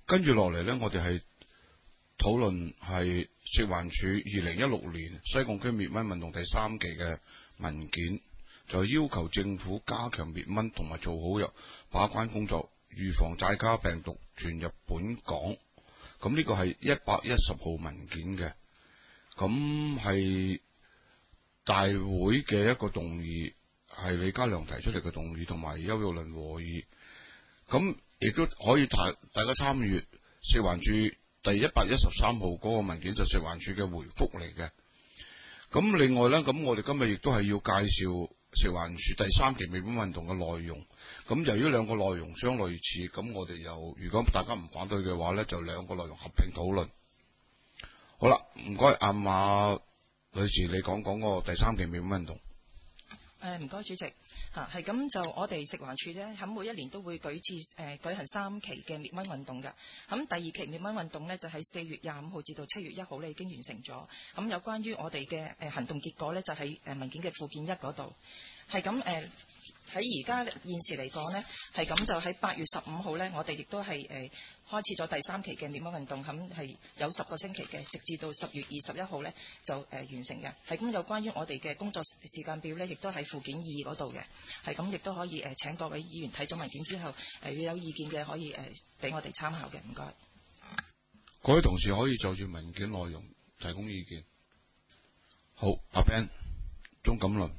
跟住落嚟咧，我哋係討論係食環署2016年西貢區滅蚊運動第3期嘅文件，就要求政府加強滅蚊同埋做好把關工作，預防寨卡病毒傳入本港。咁呢個係110號文件嘅，咁係大會嘅一個動議，係李家良提出嚟嘅動議，同埋邱玉麟和議。咁亦都可以大家參與食環署第113號嗰個文件，就食環署嘅回覆嚟嘅。咁另外咧，咁我哋今日亦都係要介紹食環署第3期滅蚊運動嘅內容。咁由於兩個內容相類似，咁我哋又如果大家唔反對嘅話咧，就兩個內容合併討論。好啦，唔該，阿馬女士，你講個第3期滅蚊運動。 唔該，主席嚇，係咁就我哋食環署咧，喺每一年都會舉行3期嘅滅蚊運動嘅。咁第2期滅蚊運動呢，就喺4月25號至到7月1號咧已經完成咗。咁有關於我哋嘅行動結果呢，就喺文件嘅附件1嗰度。係咁喺而家現時嚟講呢，係咁就喺8月15號呢，我哋亦都係開始咗第3期嘅滅蚊運動，咁係有10個星期嘅，直至到10月21號呢就完成嘅。係咁有關於我哋嘅工作時間表呢，亦都喺附件2嗰度嘅。係咁亦都可以請各位議員睇咗文件之後，有意見嘅可以俾我哋參考嘅。唔該。 各位同事可以就住文件內容提供意見。好，阿 Ben， 鍾錦麟。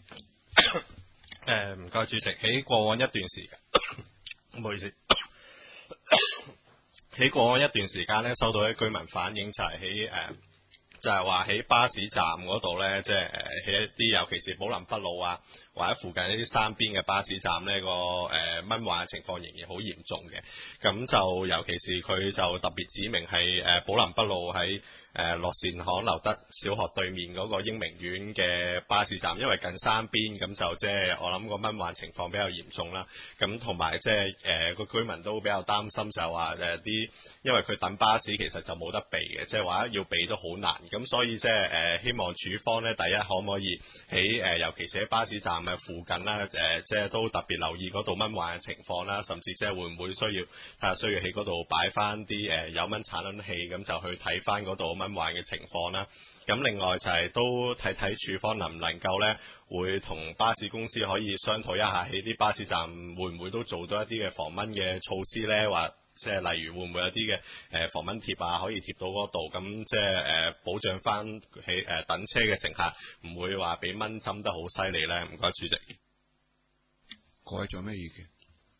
唔該，主席。喺過往一段時間，唔好意思。喺過往一段時間咧，收到啲居民反映就係就係話喺巴士站嗰度咧，即係喺一啲尤其是寶林北路啊，或者附近一啲山邊嘅巴士站呢個蚊患嘅情況仍然好嚴重嘅。咁就尤其是佢就特別指明係寶林北路喺樂善堂留德小學對面嗰個英明苑嘅巴士站，因為近山邊，咁就即係我諗個蚊患情況比較嚴重啦。咁同埋即係個居民都比較擔心，就係話啲，因為佢等巴士其實就冇得避嘅，即係話要避都好難。咁所以即係希望署方咧，第一可唔可以喺尤其是喺巴士站嘅附近啦，即係都特別留意嗰度蚊患嘅情況啦，甚至即係會唔會需要喺嗰度擺翻啲有蚊產卵器，咁就去睇翻嗰度蚊患嘅情況啦。咁另外就係都睇睇署方能唔能夠咧，會同巴士公司可以商討一下，喺啲巴士站會唔會都做到一啲嘅防蚊嘅措施咧，或即係例如會唔會有啲嘅防蚊貼啊，可以貼到嗰度，咁即係保障翻喺等車嘅乘客唔會話俾蚊針得好犀利咧。唔該，主席。 各位仲有咩意見？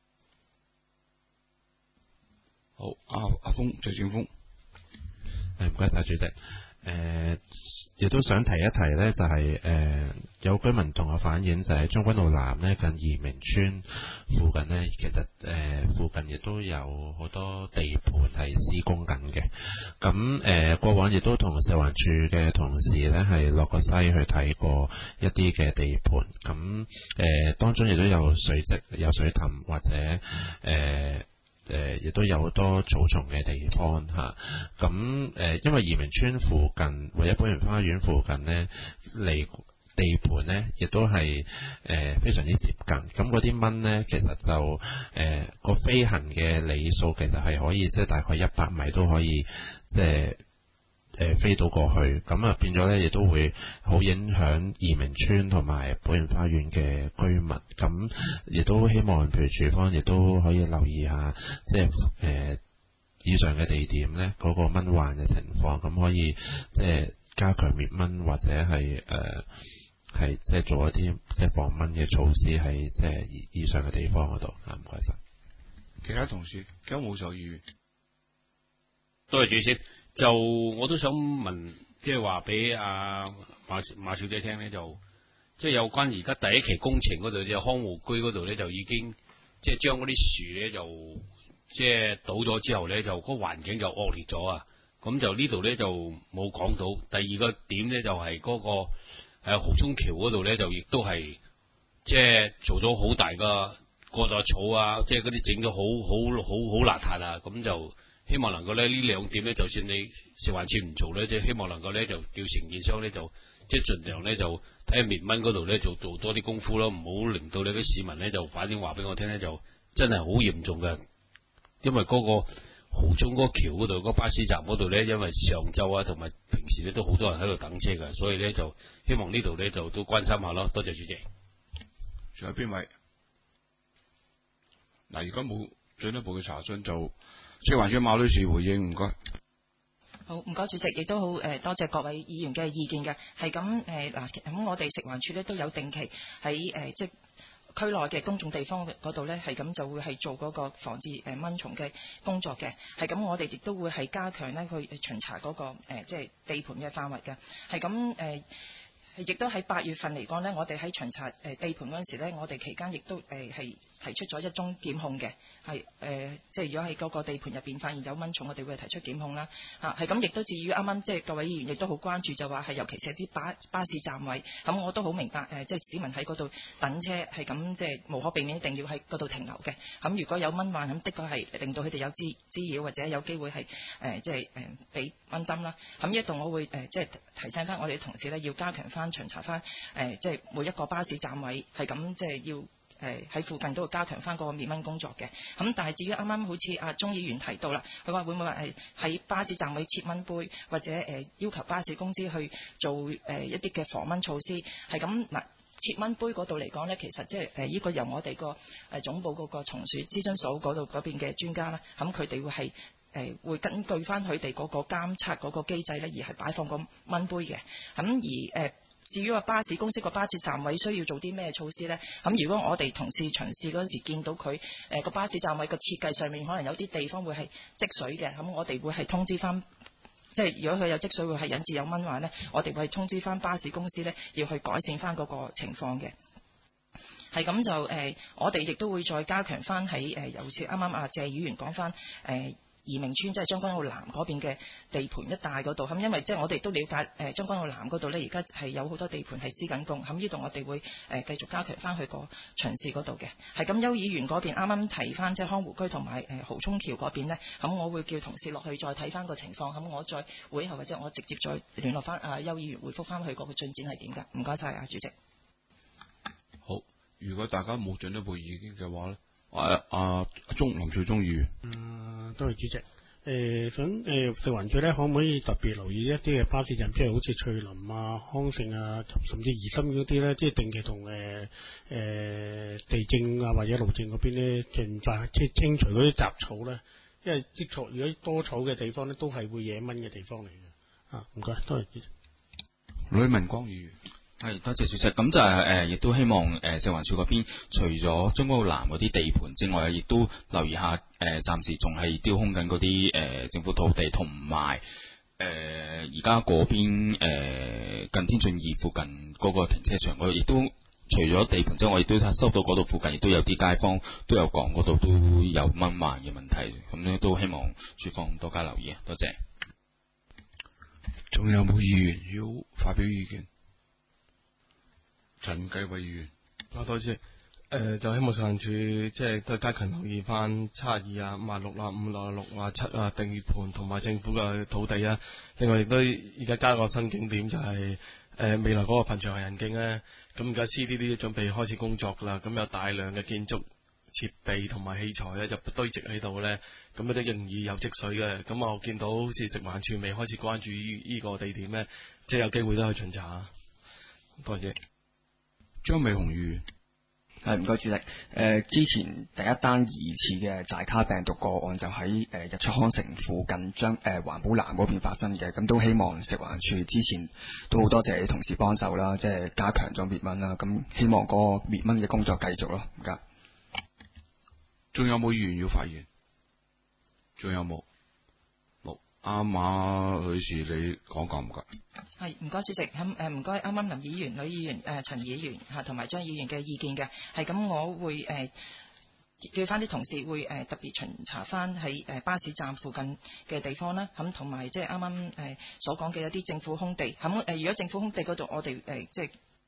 好，阿峰，謝展峰。 唔該晒，主席。亦都想提一提呢，就係有居民同我反映，就係將軍澳南呢近移民村附近呢，其實附近亦都有好多地盤係施工緊嘅。咁過往亦都同食環署嘅同事呢係落過西去睇過一啲嘅地盤。咁當中亦都有水積、有水凼或者亦都有好多草叢嘅地方嚇，咁因為移民村附近或者寶園花園附近呢，離地盤呢亦都係非常之接近，咁嗰啲蚊呢，其實就個飛行嘅里數其實係可以即係大概100米都可以即係飛到過去，咁啊變咗咧，亦都會好影響移民村同埋寶園花園嘅居民。咁亦都希望譬如署方亦都可以留意下，即係以上嘅地點咧嗰個蚊患嘅情況，咁可以即係加強滅蚊或者係係即係做一啲即係防蚊嘅措施喺即係以上嘅地方嗰度啊。唔該晒。 其他同事有冇就議員？ 多謝主席。就我都想問，即係話俾阿馬小姐聽咧，就即係有關而家第1期工程嗰度，即係康湖居嗰度咧，就已經即係將嗰啲樹咧就即係倒咗之後咧，就個環境就惡劣咗啊！咁就呢度咧就冇講到。第二個點咧就係嗰個蠔涌橋嗰度咧，就亦都係即係做咗好大個割咗草啊，即係嗰啲整咗好邋遢啊！咁就希望能夠咧呢2點咧，就算你食環署唔做咧，即係希望能夠咧就叫承建商咧就即係盡量咧就睇下滅蚊嗰度咧就做多啲功夫咯，唔好令到你啲市民咧就反映話俾我聽咧就真係好嚴重嘅，因為嗰個蠔涌嗰個橋嗰度嗰個巴士站嗰度咧，因為上晝啊同埋平時咧都好多人喺度等車㗎，所以咧就希望呢度咧就都關心下咯。多謝主席。 仲有邊位？嗱，而家冇進一步嘅查詢，就食環署馬女士回應，唔該。 好，唔該主席，亦都好多謝各位議員嘅意見嘅，係咁嗱，咁我哋食環署咧都有定期喺即係區內嘅公眾地方嗰度咧，係咁就會係做嗰個防治蚊蟲嘅工作嘅，係咁我哋亦都會係加強咧去巡查嗰個即係地盤嘅範圍嘅，係咁亦都喺8月份嚟講呢，我哋喺巡查地盤嗰陣時呢，我哋期間亦都係提出咗1宗檢控嘅，係即係如果喺嗰個地盤入邊發現有蚊蟲，我哋會提出檢控啦。係咁，亦都至於啱啱即係各位議員亦都好關注，就話係尤其是啲巴士站位，咁我都好明白即係市民喺嗰度等車係咁，即係無可避免一定要喺嗰度停留嘅。咁如果有蚊患，咁的確係令到佢哋有滋擾或者有機會係即係俾蚊針啦。咁呢度我會即係提醒翻我哋嘅同事呢，要加強翻巡查翻即係每一個巴士站位係咁，即係要喺附近都會加強翻嗰個滅蚊工作嘅。咁但係至於啱啱好似阿鍾議員提到啦，佢話會唔會話喺巴士站位設蚊杯，或者要求巴士公司去做一啲嘅防蚊措施，係咁嗱。設蚊杯嗰度嚟講呢，其實即係呢個由我哋個總部嗰個松鼠諮詢所嗰度嗰邊嘅專家啦，咁佢哋會係會根據翻佢哋嗰個監測嗰個機制呢，而係擺放個蚊杯嘅。咁而至於話巴士公司個巴士站位需要做啲咩措施呢？咁如果我哋同事巡視嗰陣時見到佢個巴士站位個設計上面可能有啲地方會係積水嘅，咁我哋會係通知翻。即係如果佢有積水會係引致有蚊患呢，我哋會通知翻巴士公司呢，要去改善翻嗰個情況嘅。係咁就我哋亦都會再加強翻喺尤其是啱啱阿謝議員講翻移明村即係將軍澳南嗰邊嘅地盤一帶嗰度，咁因為即係我哋都了解將軍澳南嗰度呢，而家係有好多地盤係施緊工，咁呢度我哋會繼續加強翻去個巡視嗰度嘅。係咁，邱議員嗰邊啱啱提翻即係康湖區同埋蠔涌橋嗰邊呢，咁我會叫同事落去再睇翻個情況，咁我再會後或者我直接再聯絡翻邱議員回覆翻佢個進展係點㗎？唔該晒啊，主席。 好，如果大家冇進一步意見嘅話咧，林少忠議員。 多謝主席。想食環署咧，可唔可以特別留意一啲嘅巴士站，即係好似翠林啊、康盛啊，甚至怡心嗰啲咧，即係定期同地政啊或者路政嗰邊咧，盡快即係清除嗰啲雜草咧，因為啲草如果多草嘅地方咧，都係會惹蚊嘅地方嚟嘅。唔該，多謝主席。 呂文光議員。 係，多謝主席。咁就係亦都希望食環署嗰邊除咗將軍澳南嗰啲地盤之外，亦都留意下暫時仲係丟空緊嗰啲政府土地，同埋而家嗰邊近天順義附近嗰個停車場嗰度，亦都除咗地盤之外，亦都收到嗰度附近亦都有啲街坊都有講嗰度都有蚊患嘅問題，咁咧都希望署方多加留意啊！多謝。 仲有冇議員要發表意見？陳繼偉議員， 多謝。就希望食環署即係都加強留意翻72啊、56啊、566啊、7啊訂閱盤同埋政府嘅土地啊。另外亦都而家加個新景點就係未來嗰個墳場行人徑咧。咁而家 CDD 都準備開始工作噶啦。咁有大量嘅建築設備同埋器材咧就堆積喺度咧，咁都容易有積水嘅。咁我見到好似食環署未開始關注呢個地點咧，即係有機會都去巡查。多謝。 張美雄議員。 唔該主席。之前第一單疑似嘅寨卡病毒個案就喺日出康城附近環保南嗰邊發生嘅，咁都希望食環署之前都好多謝你同事幫手啦，即係加強咗滅蚊啦，咁希望嗰個滅蚊嘅工作繼續咯，唔該。 仲有冇議員要發言？仲有冇？冇。阿馬女士，你講唔該。 係，唔該主席。咁唔該，啱啱林議員、呂議員、陳議員同埋張議員嘅意見嘅。係咁，我會叫翻啲同事會特別巡查翻喺巴士站附近嘅地方啦。咁同埋即係啱啱所講嘅一啲政府空地。咁如果政府空地嗰度，我哋即係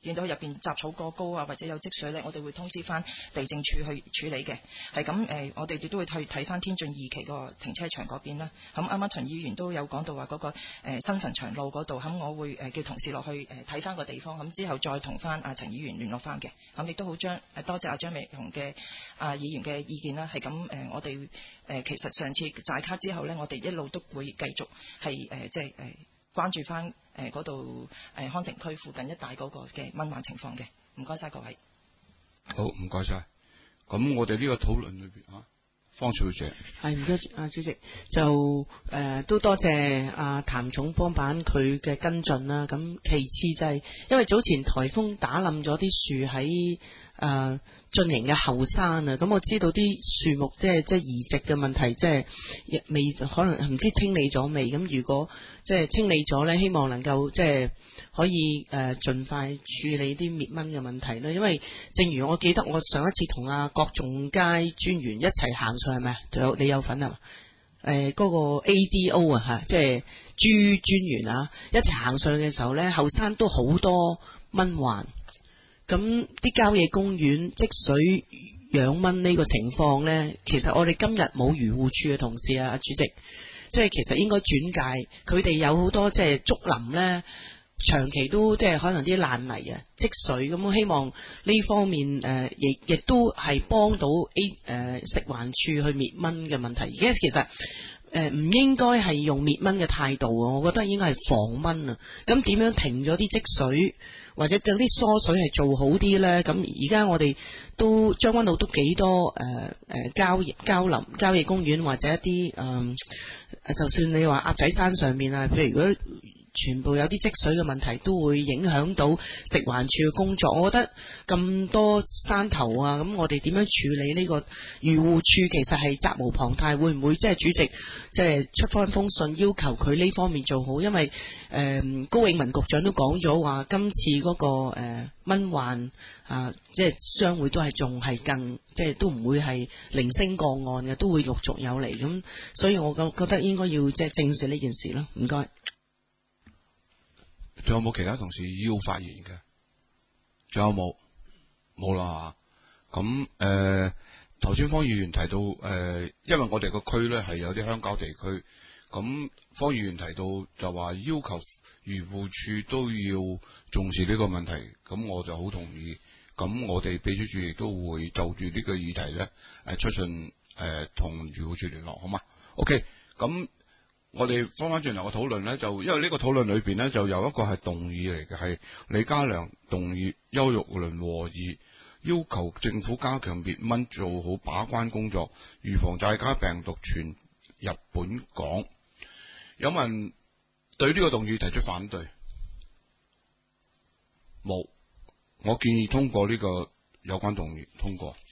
見到入邊雜草過高啊，或者有積水咧，我哋會通知翻地政處去處理嘅。係咁我哋亦都會去睇翻天晉2期個停車場嗰邊啦。咁啱啱陳議員都有講到話嗰個新墳場路嗰度，咁我會叫同事落去睇翻個地方，咁之後再同翻阿陳議員聯絡翻嘅。咁亦都好多謝阿張美雄嘅議員嘅意見啦。係咁我哋其實上次寨卡之後呢，我哋一路都會繼續係即係關注翻嗰度康城區附近一帶嗰個嘅蚊患情況嘅。唔該晒各位。 好，唔該晒。咁我哋呢個討論裏邊方小姐係唔該主席，就都多謝譚總幫辦佢嘅跟進啦。咁其次就係因為早前颱風打冧咗啲樹喺進營嘅後山啊，咁我知道啲樹木即係移植嘅問題，即係未可能唔知清理咗未。咁如果即係清理咗呢，希望能夠即係可以盡快處理啲滅蚊嘅問題啦。因為正如我記得我上一次同郭仲佳專員一齊行上，係咪啊？你有份係嘛？嗰個 ADO 啊即係朱專員啊，一齊行上嘅時候呢，後山都好多蚊患。咁啲郊野公園積水養蚊呢個情況呢，其實我哋今日冇漁護處嘅同事啊，主席，即係其實應該轉介佢哋有好多即係竹林呢，長期都即係可能啲爛泥啊積水，咁我希望呢方面亦都係幫到食環署去滅蚊嘅問題。而家其實唔應該係用滅蚊嘅態度啊，我覺得應該係防蚊啊。咁點樣停咗啲積水？或者將啲疏水係做好啲呢？咁而家我哋都將軍澳都幾多郊野公園或者一啲就算你話鴨仔山上面啊，譬如如果全部有啲積水嘅問題，都會影響到食環署嘅工作。我覺得咁多山頭啊，咁我哋點樣處理呢個漁護處其實係責無旁貸。會唔會即係主席即係出翻封信要求佢呢方面做好？因為高永文局長都講咗話，今次嗰個蚊患即係將會都係仲係更即係都唔會係零星個案嘅，都會陸續有嚟。咁所以我覺得應該要即係正視呢件事咯。唔該。 仲有冇其他同事要發言嘅？仲有冇？冇啦嚇。咁頭先方議員提到因為我哋個區呢係有啲鄉郊地區，咁方議員提到就話要求漁護處都要重視呢個問題，咁我就好同意。咁我哋秘書處亦都會就住呢個議題呢出信同漁護處聯絡，好嘛 ？OK， 咁。我哋翻返轉頭嘅討論呢，就因為呢個討論裏邊呢，就有一個係動議嚟嘅，係李家良動議，邱玉麟和議，要求政府加強滅蚊，做好把關工作，預防寨卡病毒傳入本港。有冇人對呢個動議提出反對？冇，我建議通過呢個有關動議，通過。